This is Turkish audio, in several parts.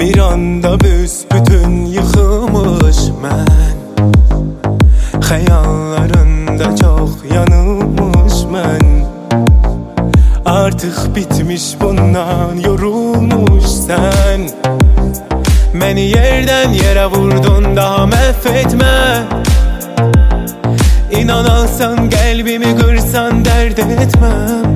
Bir anda büsbütün yıkılmış mən. Xəyallarında çox yanılmış mən. Artıq bitmiş bundan yorulmuş sən. Məni yerdən yerə vurdun, daha məhv etmə. İnan alsan qəlbimi qırsan dərd etməm.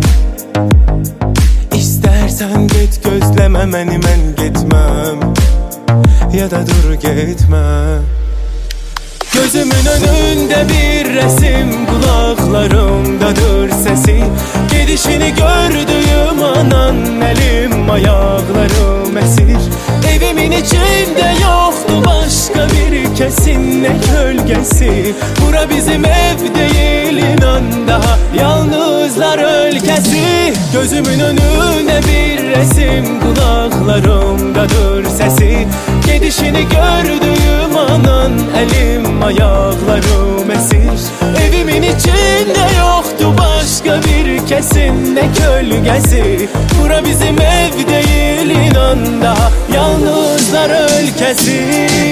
İstərsən get gözləmə məni, mən getməm. Ya da dur getmə. Gözümün önündə bir resim, kulaklarımdadır sesi. Gedişini gördüğüm anan, elim ayaklarım esir. Evimin içinde yoktu başka bir kesin, ne gölgesi. Bura bizim ev değil, inan, daha yalnızlar ülkesi. Gözümün önünde bir resim, kulaklarımdadır sesi. Gedişini gördüğüm anan, elim ayaklarım esir. Evimin içinde yoktu başka bir kesin, ne gölgesi. Bura bizim ev değil, inan, daha yalnızlar ülkesi.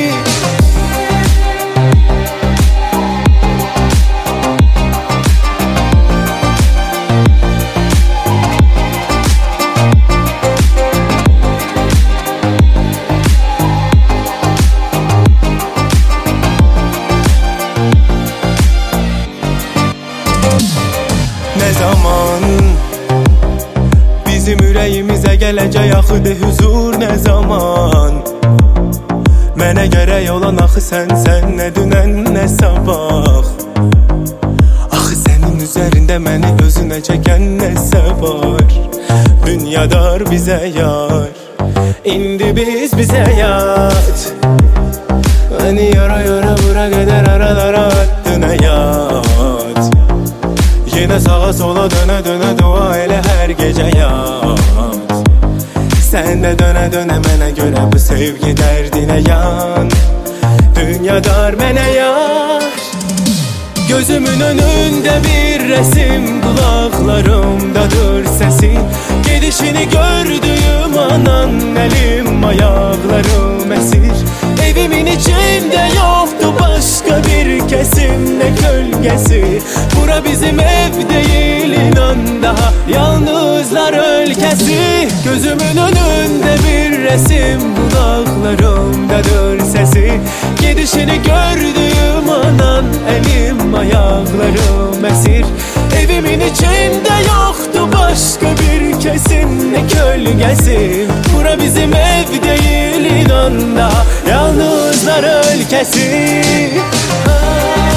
Ne zaman bizim ürəyimizə gələcək axıdı huzur, ne zaman? Mənə gərək olan axı sən, nə dünən, nə sabah. Axı sənin üzərində məni özünə çəkən nəsə var. Dünyadar bizə yar, indi bizə yat. Məni yara yara bura qədər aralara attın həyat. Yine sağa sola döne döne dua elə hər gecə yat. Sən də dönə dönə mənə görə bu sevgi dərdinə yan. Dünyadar mənə yar. Gözümün önünde bir resim, kulaklarımdadır sesi. Gedişini gördüğüm anan, elim ayaklarım esir. Evimin içinde yoktu başka bir kesim, ne gölgesi. Bura bizim ev değil, inan, daha yalnızlar ülkesi. Gözümün önünde bir resim, kulaklarımdadır sesi. Gedişini gördüğüm anan, elim ayaklarım esir. Evimin içinde yoktu başka bir kesim, ne gölgesi. Bura bizim ev değil, inan, daha yalnızlar ülkesi.